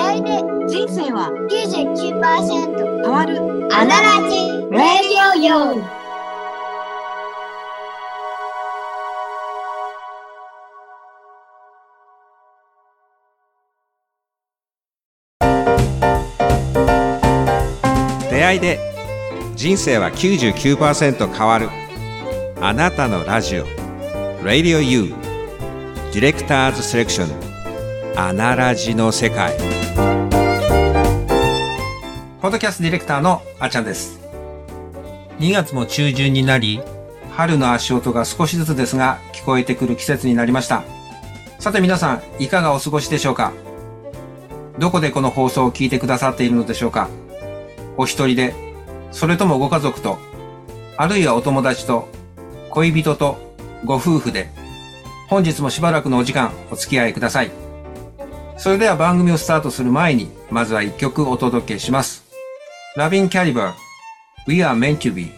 会いで人生は 99% 変わる。 アナラジラジオ用。 出会いで人生は 99% 変わる。あなたのラジオ Radio U ディレクターズセレクションアナラジの世界。ポッドキャストディレクターのあっちゃんです。2月も中旬になり、春の足音が少しずつですが聞こえてくる季節になりました。さて皆さん、いかがお過ごしでしょうか。どこでこの放送を聞いてくださっているのでしょうか。お一人で、それともご家族と、あるいはお友達と、恋人と、ご夫婦で、本日もしばらくのお時間お付き合いください。それでは番組をスタートする前に、まずは一曲お届けします。Loving Caliber We Are Meant to Be。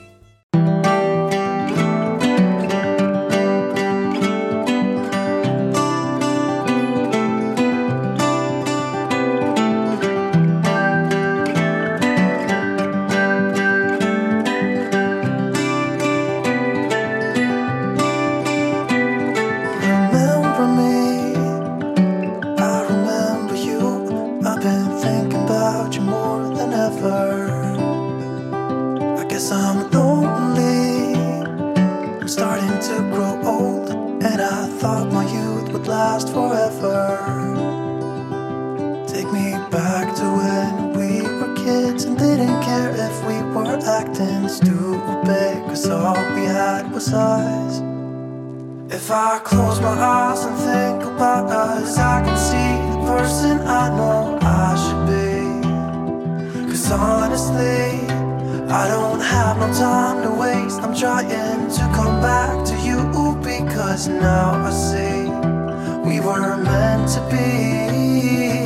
If I close my eyes and think about us, I can see the person I know I should be. 'Cause honestly, I don't have no time to waste. I'm trying to come back to you because now I see we were meant to be.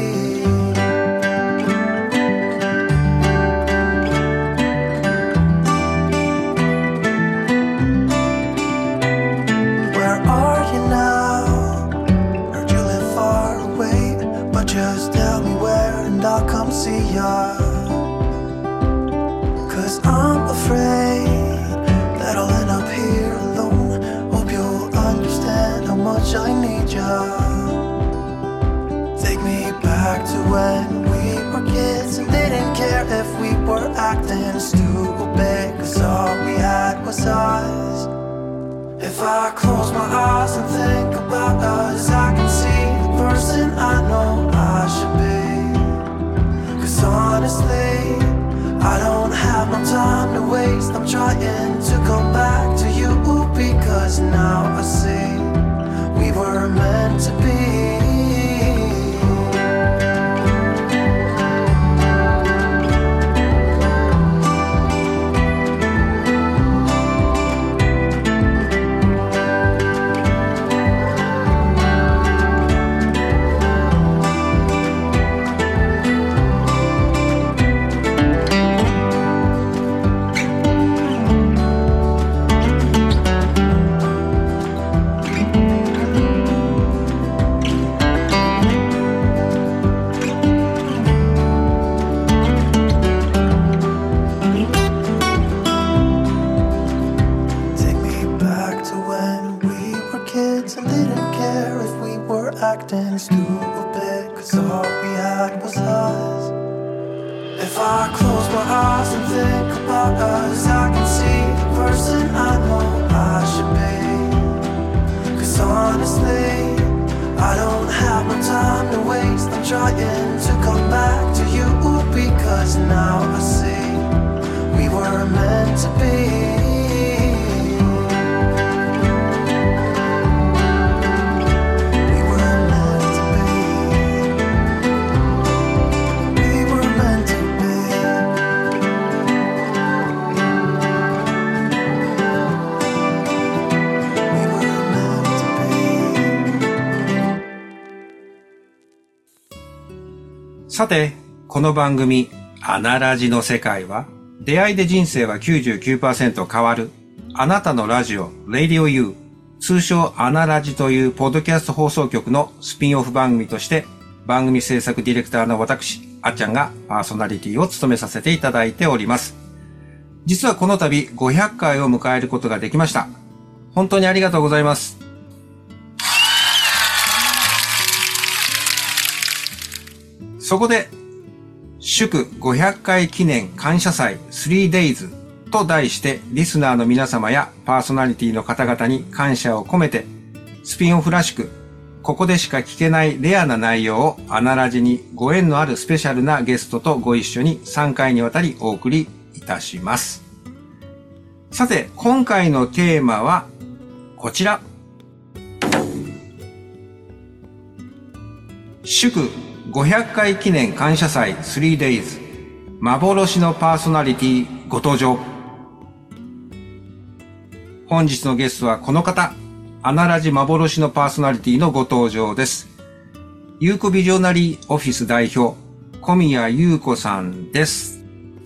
Just tell me where and I'll come see ya. 'Cause I'm afraid that I'll end up here alone. Hope you'll understand how much I need ya. Take me back to when we were kids and didn't care if we were acting stupid. 'Cause all we had was us. If I close my eyes and think about us, I can see the person I know I should be. 'Cause honestly, I don't have no time to waste. I'm trying to come back to you because now I see we were meant to be. Acting stupid, 'cause all we had was us. If I close my eyes and think about us, I can see the person I know I should be. 'Cause honestly, I don't have no time to waste. I'm trying to come back to you because now I see we were meant to be. さて、この番組、アナラジの世界は、出会いで人生は 99% 変わる。あなたのラジオ、Radio U、通称アナラジというポッドキャスト放送局のスピンオフ番組として、 番組制作ディレクターの私、あっちゃんがパーソナリティを務めさせていただいております。実はこの度500回を迎えることができました。本当にありがとうございます。そこで、祝500回記念感謝祭 3days と題してリスナーの皆様やパーソナリティの方々に感謝を込めてスピンオフらしくここでしか聞けないレアな内容をアナラジにご縁のあるスペシャルなゲストとご一緒に3回にわたりお送りいたします。さて今回のテーマはこちら。祝500回記念感謝祭 3days 幻のパーソナリティご登場。本日のゲストはこの方、アナラジ幻のパーソナリティのご登場です。ゆうこビジョナリーオフィス代表小宮優子さんです。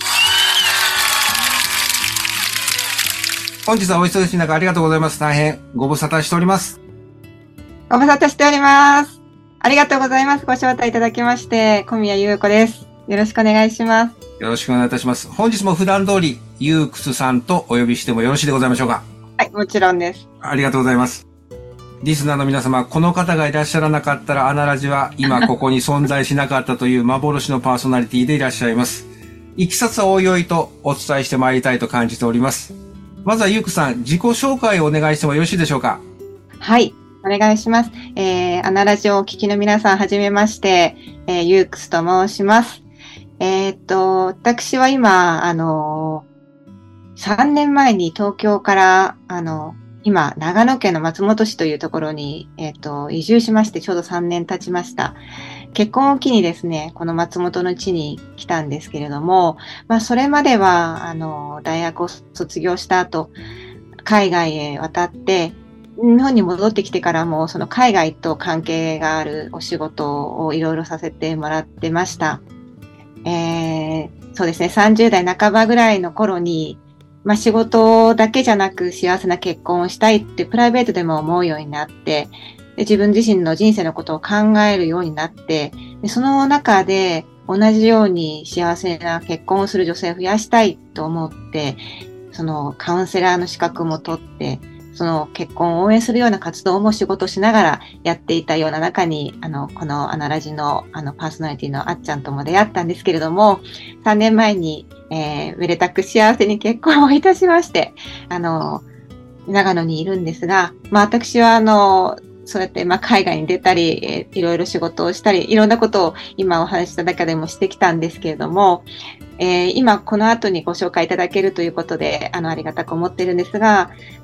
本日はお忙しい中ありがとうございます。大変ご無沙汰しております。 ご無沙汰しております。ありがとうございます。ご招待いただきまして、小宮優子です。よろしくお願いします。 よろしくお願いいたします。本日も普段通り、ユークスさんとお呼びしてもよろしいでございましょうか。 はい、もちろんです。 ありがとうございます。リスナーの皆様、この方がいらっしゃらなかったら、アナラジは今ここに存在しなかったという幻のパーソナリティでいらっしゃいます。いきさつはおいおいとお伝えしてまいりたいと感じております。まずはユークさん、自己紹介をお願いしてもよろしいでしょうか。 はい。お願いします。アナラジオをお聞きの皆さん、はじめまして、ユークスと申します。私は今、3年前に東京から、今、長野県の松本市というところに、移住しまして、ちょうど3年経ちました。結婚を機にですね、この松本の地に来たんですけれども、それまでは、大学を卒業した後、海外へ渡って、日本に戻ってきてからもその海外と関係があるお仕事をいろいろさせてもらってました。そうですね、30代半ばぐらいの頃に、仕事だけじゃなく幸せな結婚をしたいってプライベートでも思うようになって、で自分自身の人生のことを考えるようになって、でその中で同じように幸せな結婚をする女性を増やしたいと思って、そのカウンセラーの資格も取って、その結婚を応援するような活動も仕事しながらやっていたような中に、このアナラジのパーソナリティのあっちゃんとも出会ったんですけれども、3年前に、めでたく幸せに結婚をいたしまして、長野にいるんですが、私はそうやって海外に出たり、いろいろ仕事をしたり、いろんなことを今お話しした中でもしてきたんですけれども、今この後にご紹介いただけるということで、ありがたく思っているんですが、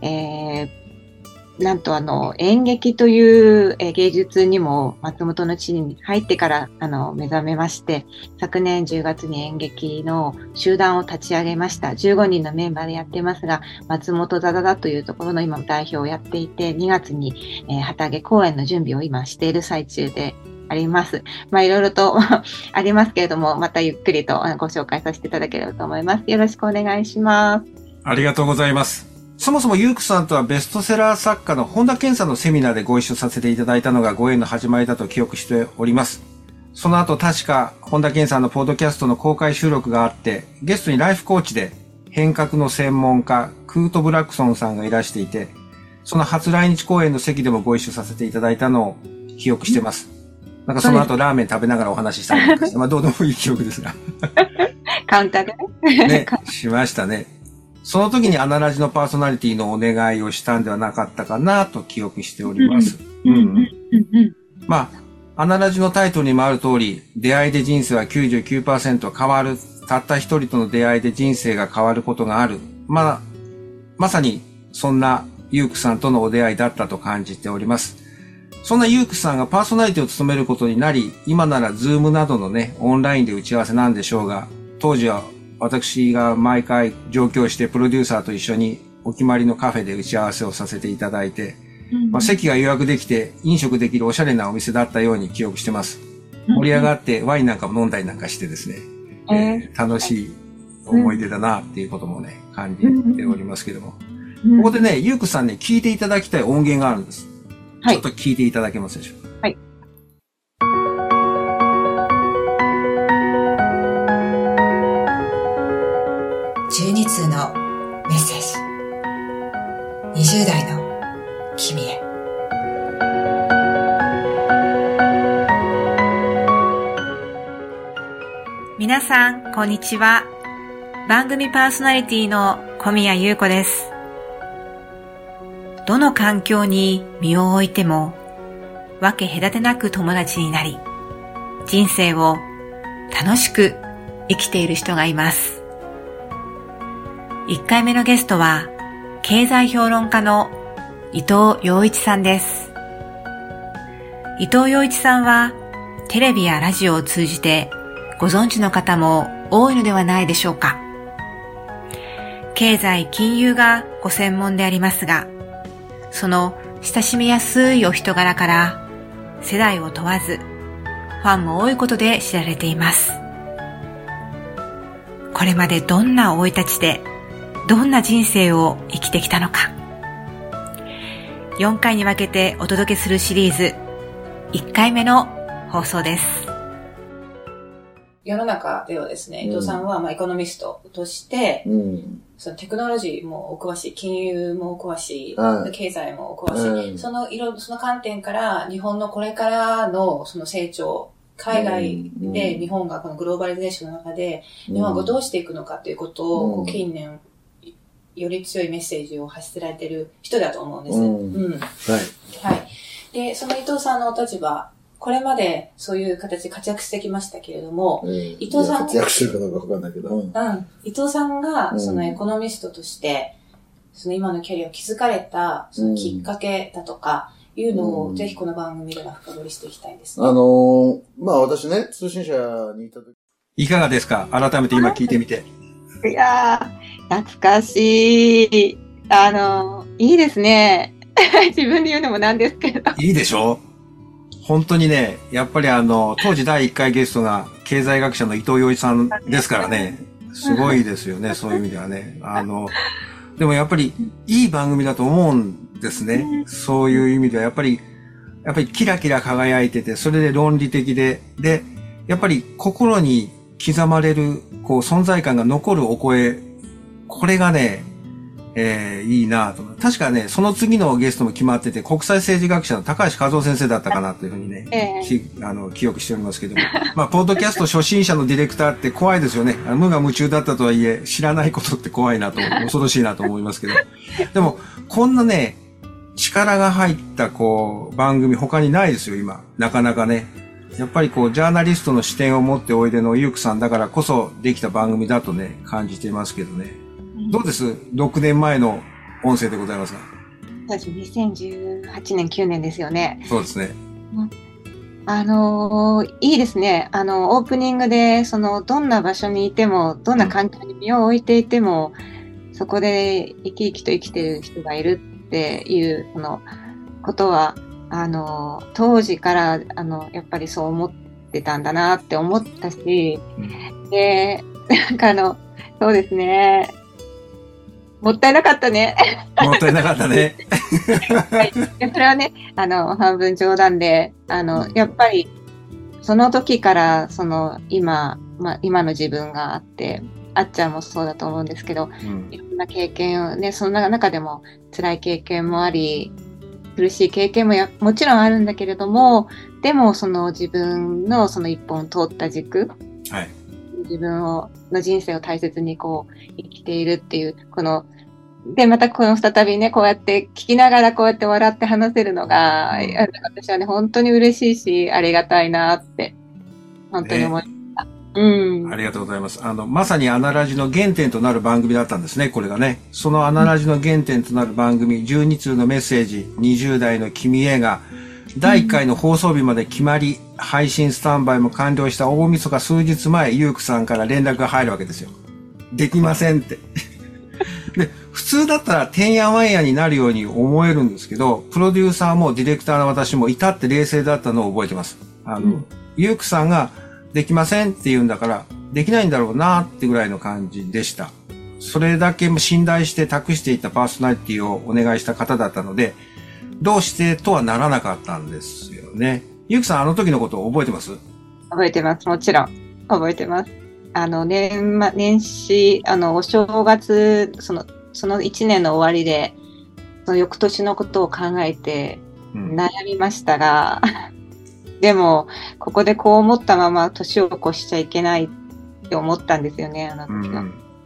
なんと演劇という芸術にも松本の地に入ってから目覚めまして、昨年10月に演劇の集団を立ち上げました。15人のメンバーでやってますが、松本座座というところの今代表をやっていて、2月に旗揚げ公演の準備を今している最中であります。いろいろとありますけれども、またゆっくりとご紹介させていただければと思います。よろしくお願いします。 ありがとうございます。そもそもユークさんとはベストセラー作家の本田健さんのセミナーでご一緒させていただいたのがご縁の始まりだと記憶しております。その後確か本田健さんのポッドキャストの公開収録があって、ゲストにライフコーチで変革の専門家クート・ブラックソンさんがいらしていて、その初来日公演の席でもご一緒させていただいたのを記憶してます。なんかその後ラーメン食べながらお話ししたりとかして、どうでもいい記憶ですが。 カウンターでね。 しましたね。その時にアナラジのパーソナリティのお願いをしたんではなかったかなと記憶しております。アナラジのタイトルにもある通り、出会いで人生は 99% 変わる。たった一人との出会いで人生が変わることがある。まさにそんなユークさんとのお出会いだったと感じております。そんなユークさんがパーソナリティを務めることになり、今ならズームなどのオンラインで打ち合わせなんでしょうが、当時は私が毎回上京してプロデューサーと一緒にお決まりのカフェで打ち合わせをさせていただいて、席が予約できて飲食できるおしゃれなお店だったように記憶してます。盛り上がってワインなんかも飲んだりなんかしてですね、楽しい思い出だなっていうことも感じておりますけども。ここでユークさん聞いていただきたい音源があるんです。ちょっと聞いていただけますでしょうか。 はい。 皆さん、こんにちは。番組パーソナリティの小宮優子です。どの環境に身を置いても、分け隔てなく友達になり、人生を楽しく生きている人がいます。1回目のゲストは、経済評論家の伊藤洋一さんです。伊藤洋一さんは、テレビやラジオを通じてご存知の方も多いのではないでしょうか。経済・金融がご専門でありますが、その親しみやすいお人柄から世代を問わずファンも多いことで知られています。これまでどんな生い立ちでどんな人生を生きてきたのか、4回に分けてお届けするシリーズ1回目の放送です。世の中ではですね、伊藤さんはエコノミストとして、そのテクノロジーもお詳しい、金融もお詳しい、経済もお詳しい、その観点から日本のこれからのその成長、海外で日本がこのグローバリゼーションの中で日本がどうしていくのかということを、近年より強いメッセージを発せられている人だと思うんです。はい。で、その伊藤さんのお立場、これまでそういう形で活躍してきましたけれども、伊藤さん活躍してるかどうかわかんないけど、 伊藤さんがそのエコノミストとして、その今のキャリアを築かれたそのきっかけだとかいうのを、ぜひこの番組では深掘りしていきたいんですね。 私ね、通信社にいた時。 いかがですか？改めて今聞いてみて。 いやー、懐かしい。いいですね。自分で言うのもなんですけど。 いいでしょ？本当にね、やっぱり当時第1回ゲストが経済学者の伊藤洋一さんですからね、すごいですよね、そういう意味ではね。でもやっぱりいい番組だと思うんですね。そういう意味ではやっぱりキラキラ輝いてて、それで論理的で、やっぱり心に刻まれる、存在感が残るお声、これがね、いいなぁと。確かね、その次のゲストも決まってて、国際政治学者の高橋和夫先生だったかなというふうにね、記憶しておりますけども。ポッドキャスト初心者のディレクターって怖いですよね。無我夢中だったとはいえ、知らないことって怖いなと、恐ろしいなと思いますけど。でも、こんなね、力が入った番組他にないですよ、今。なかなかね。やっぱりジャーナリストの視点を持っておいでのゆうくさんだからこそできた番組だとね、感じていますけどね。どうです？ 6 年前の音声でございますが。 2018年、9年ですよね。 そうですね。 いいですね。オープニングで、どんな場所にいても、どんな環境に身を置いていても、そこで生き生きと生きている人がいるっていう、ことは、当時から、やっぱりそう思ってたんだなって思ったし、で、そうですね。もったいなかったね。 もったいなかったね。 はい。それはね、半分冗談で、やっぱり、その時から、今の自分があって、あっちゃんもそうだと思うんですけど、いろんな経験をね、その中でも辛い経験もあり、苦しい経験ももちろんあるんだけれども、でも自分の一本通った軸、 はい、 自分の人生を大切に生きているっていう、で、また再びね、こうやって聞きながらこうやって笑って話せるのが、私はね、本当に嬉しいし、ありがたいなって、本当に思いました。 ありがとうございます。まさにアナラジの原点となる番組だったんですね、これがね。そのアナラジの原点となる番組、12通のメッセージ、20代の君へが、第1回の放送日まで決まり、配信スタンバイも完了した大晦日数日前、ゆうくさんから連絡が入るわけですよ。できませんって。で、普通だったらてんやわんやになるように思えるんですけど、プロデューサーもディレクターの私も至って冷静だったのを覚えてます。ゆうくさんができませんって言うんだから、できないんだろうなってぐらいの感じでした。それだけ信頼して託していたパーソナリティをお願いした方だったので、どうしてとはならなかったんですよね。ゆうきさん、あの時のことを覚えてます？ 覚えてます。もちろん。覚えてます。年始、お正月、その1年の終わりで、その翌年のことを考えて悩みましたが、でも、ここでこう思ったまま年を越しちゃいけないっって思ったんですよね、あの時は。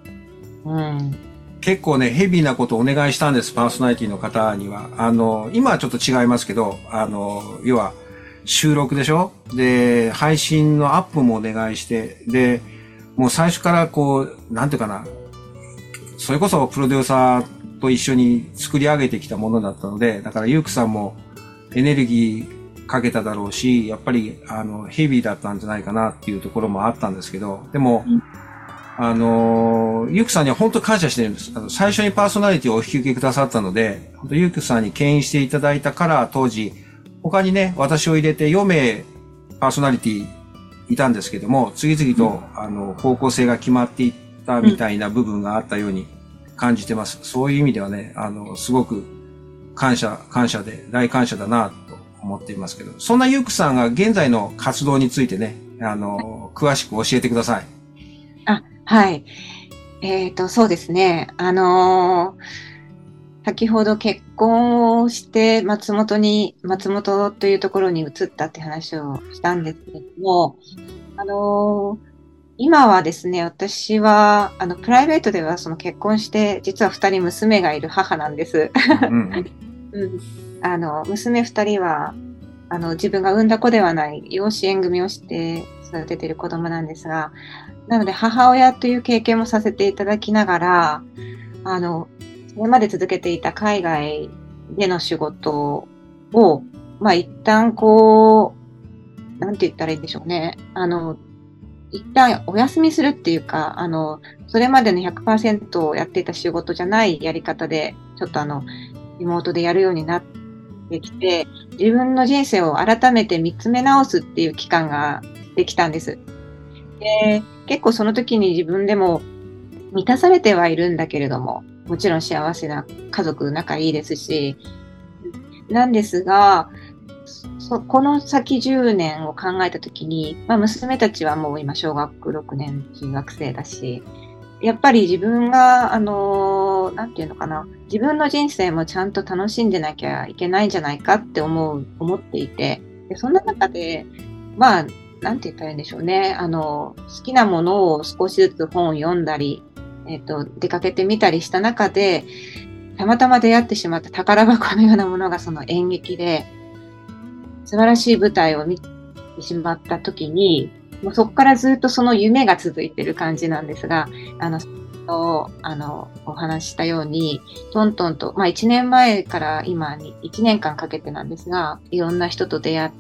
結構ね、ヘビーなことをお願いしたんです、パーソナリティの方には。今はちょっと違いますけど、要は、収録でしょ？で、配信のアップもお願いして、で、もう最初からこう、なんていうかな、それこそプロデューサーと一緒に作り上げてきたものだったので、だからユークさんもエネルギーかけただろうし、やっぱり、ヘビーだったんじゃないかなっていうところもあったんですけど、でも、ユークさんには本当感謝してるんです。最初にパーソナリティをお引き受けくださったので、本当ユークさんに牽引していただいたから当時、他にね、私を入れて4名パーソナリティいたんですけども、次々と、方向性が決まっていったみたいな部分があったように感じてます。そういう意味ではね、すごく感謝で、大感謝だなと思っていますけど、そんなユークさんが現在の活動についてね、詳しく教えてください。 はい。そうですね。先ほど結婚をして松本というところに移ったって話をしたんですけれども、今はですね、私は、プライベートではその結婚して、実は2人娘がいる母なんです。娘2人は、自分が産んだ子ではない養子縁組をして育てている子供なんですが、なので母親という経験もさせていただきながら、それまで続けていた海外での仕事を、一旦なんて言ったらいいんでしょうね。一旦お休みするっていうか、それまでの 100% をやっていた仕事じゃないやり方で、ちょっとリモートでやるようになってきて、自分の人生を改めて見つめ直すっていう期間ができたんです。で、結構その時に自分でも満たされてはいるんだけれども、もちろん幸せな家族仲いいですし、なんですが、この先10年を考えたときに、娘たちはもう今小学6年中学生だし、やっぱり自分が、なんていうのかな、自分の人生もちゃんと楽しんでなきゃいけないんじゃないかって思っていて、でそんな中で、なんて言ったらいいんでしょうね、好きなものを少しずつ本を読んだり、出かけてみたりした中で、たまたま出会ってしまった宝箱のようなものがその演劇で、素晴らしい舞台を見てしまった時に、もうそこからずっとその夢が続いている感じなんですが、お話ししたように、トントンと、1年前から今に1年間かけてなんですが、いろんな人と出会って、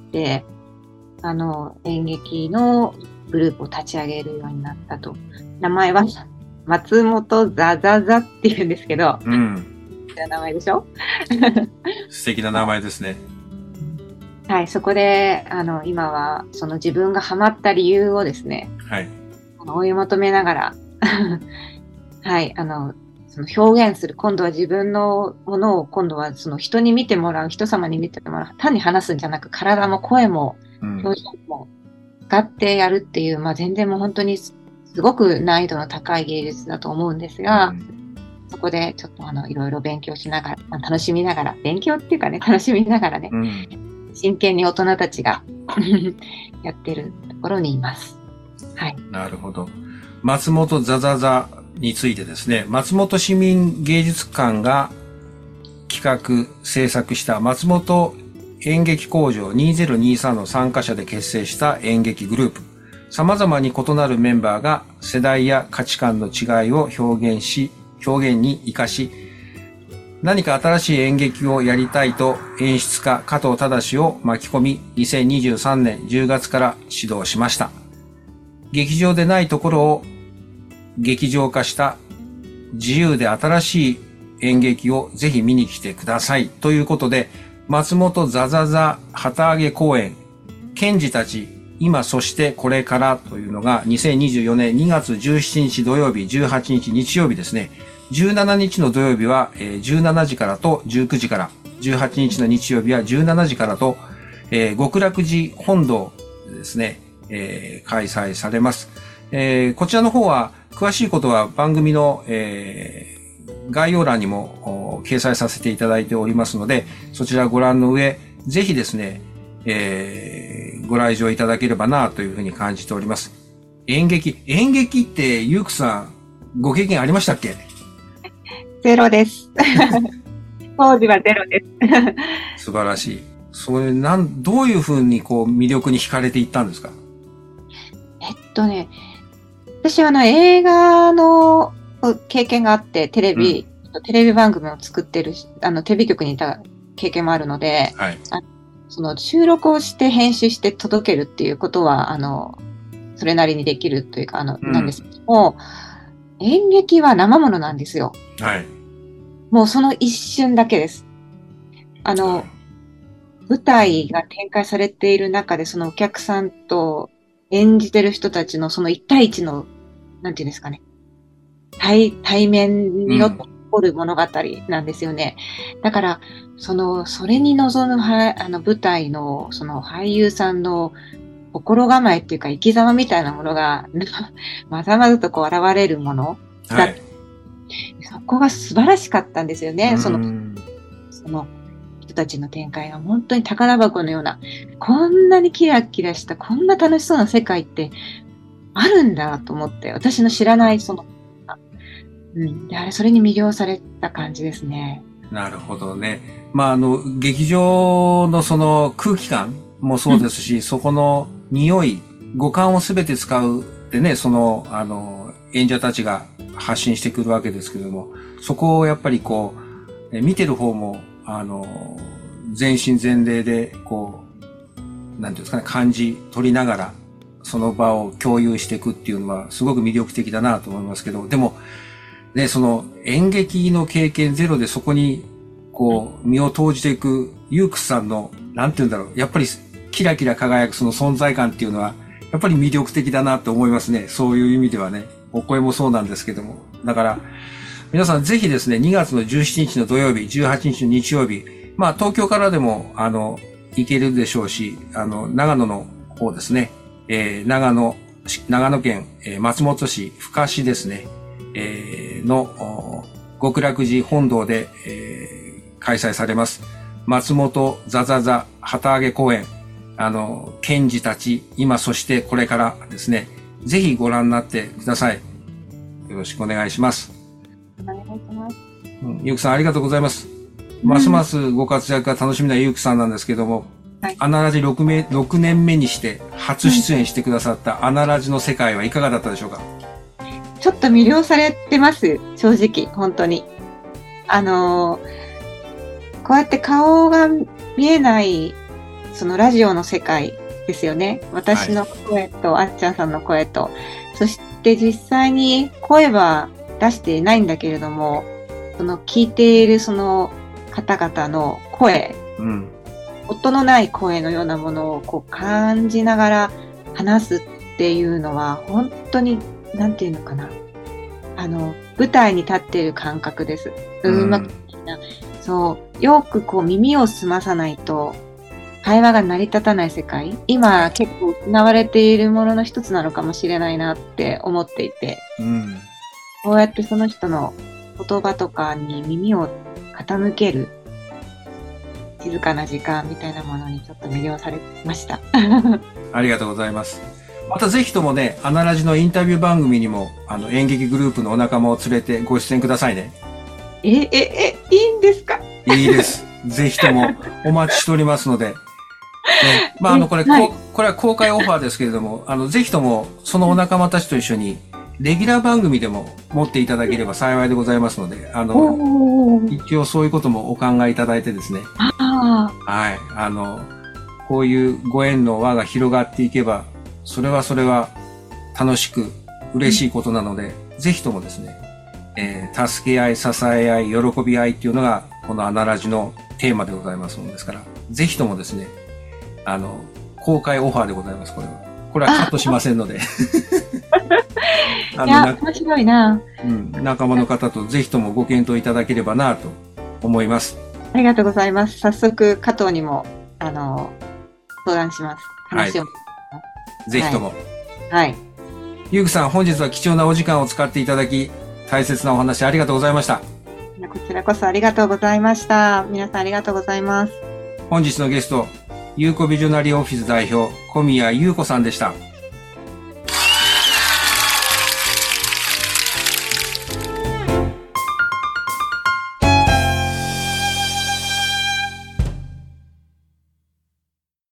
演劇のグループを立ち上げるようになったと。名前は、松本ザザザって言うんですけど、名前でしょ素敵な名前ですね。 はい、そこで、今は、その自分がハマった理由をですね、 はい。 追い求めながら、はい、その表現する、今度は自分のものを、今度はその人に見てもらう、人様に見てもらう、単に話すんじゃなく、体も声も、表情も使ってやるっていう、全然もう本当にすごく難易度の高い芸術だと思うんですが、そこでちょっといろいろ勉強しながら、楽しみながら、勉強っていうかね、楽しみながらね、真剣に大人たちがやってるところにいます。はい。 なるほど。松本ザザザについてですね、松本市民芸術館が企画、制作した松本演劇工場2023の参加者で結成した演劇グループ。様々に異なるメンバーが世代や価値観の違いを表現に活かし、何か新しい演劇をやりたいと演出家加藤忠を巻き込み、2023年10月から始動しました。劇場でないところを劇場化した自由で新しい演劇をぜひ見に来てください。ということで、松本ザザザ旗揚げ公演、賢治たち今そしてこれからというのが2024年2月17日土曜日、18日日曜日ですね。17日の土曜日は17時からと19時から、18日の日曜日は17時からと、極楽寺本堂でですね、開催されます。こちらの方は詳しいことは番組の、概要欄にも掲載させていただいておりますので、そちらご覧の上、ぜひですね、ご来場いただければなというふうに感じております。 演劇ってゆうくさんご経験ありましたっけ？ ゼロです。当時はゼロです。 素晴らしい。どういうふうにこう魅力に惹かれていったんですか？ 私は映画の経験があって、テレビ番組を作ってる、テレビ局にいた経験もあるので、 はい。 その収録をして編集して届けるっていうことは、それなりにできるというか、なんですけども、演劇は生ものなんですよ。 はい。 もうその一瞬だけです。舞台が展開されている中で、そのお客さんと演じてる人たちのその一対一の、なんていうんですかね、対面によって起こる物語なんですよね。だから、それに臨む舞台の、その俳優さんの心構えっていうか生き様みたいなものが、まざまざとこう現れるものだ、 はい。 そこが素晴らしかったんですよね。その人たちの展開が本当に宝箱のような、こんなにキラキラした、こんな楽しそうな世界ってあるんだと思って、私の知らないで、それに魅了された感じですね。 なるほどね。劇場のその空気感もそうですし、そこの匂い、五感をすべて使うでね、演者たちが発信してくるわけですけれども、そこをやっぱりこう、見てる方も、全身全霊で、こう、なんていうんですかね、感じ取りながら、その場を共有していくっていうのは、すごく魅力的だなと思いますけど、でも、ね、その演劇の経験ゼロでそこに、こう、身を投じていくユークスさんの、なんていうんだろう、やっぱりキラキラ輝くその存在感っていうのは、やっぱり魅力的だなと思いますね。そういう意味ではね。お声もそうなんですけども。だから、皆さんぜひですね、2月の17日の土曜日、18日の日曜日、東京からでも、行けるでしょうし、長野の方ですね、長野県、松本市深市ですね、の、極楽寺本堂で、開催されます。松本ザザザ旗揚げ公演、賢治たち、今そしてこれからですね、ぜひご覧になってください。よろしくお願いします。 お願いします。 ゆうくさんありがとうございます。ますますご活躍が楽しみなゆうくさんなんですけども、はい、アナラジ6年目にして初出演してくださったアナラジの世界はいかがだったでしょうか？ ちょっと魅了されてます、正直、本当に。こうやって顔が見えない、そのラジオの世界ですよね。私の声と、あっちゃんさんの声と、そして実際に声は出していないんだけれども、その聞いているその方々の声、音のない声のようなものをこう感じながら話すっていうのは、本当に、なんていうのかな。舞台に立っている感覚です。そう、よくこう耳を澄まさないと、会話が成り立たない世界、今結構失われているものの一つなのかもしれないなって思っていて、こうやってその人の言葉とかに耳を傾ける静かな時間みたいなものにちょっと魅了されました。 ありがとうございます。またぜひともね、アナラジのインタビュー番組にも、演劇グループのお仲間を連れてご出演くださいね。 いいんですか？ いいです。ぜひともお待ちしておりますので。これは公開オファーですけれども、ぜひともそのお仲間たちと一緒に、レギュラー番組でも持っていただければ幸いでございますので、一応そういうこともお考えいただいてですね。はい。こういうご縁の輪が広がっていけば、それは楽しく嬉しいことなので、ぜひともですね、助け合い、支え合い、喜び合いっていうのが、このアナラジのテーマでございますものですから、ぜひともですね、公開オファーでございます、これは。これはカットしませんので。 いや、面白いな。 仲間の方とぜひともご検討いただければなと思います。 ありがとうございます。早速、加藤にも、相談します。話を。 ぜひとも。 はい。 ゆうくさん、本日は貴重なお時間を使っていただき、大切なお話ありがとうございました。 こちらこそありがとうございました。皆さんありがとうございます。 本日のゲスト、ゆうこビジョナリーオフィス代表、小宮優子さんでした。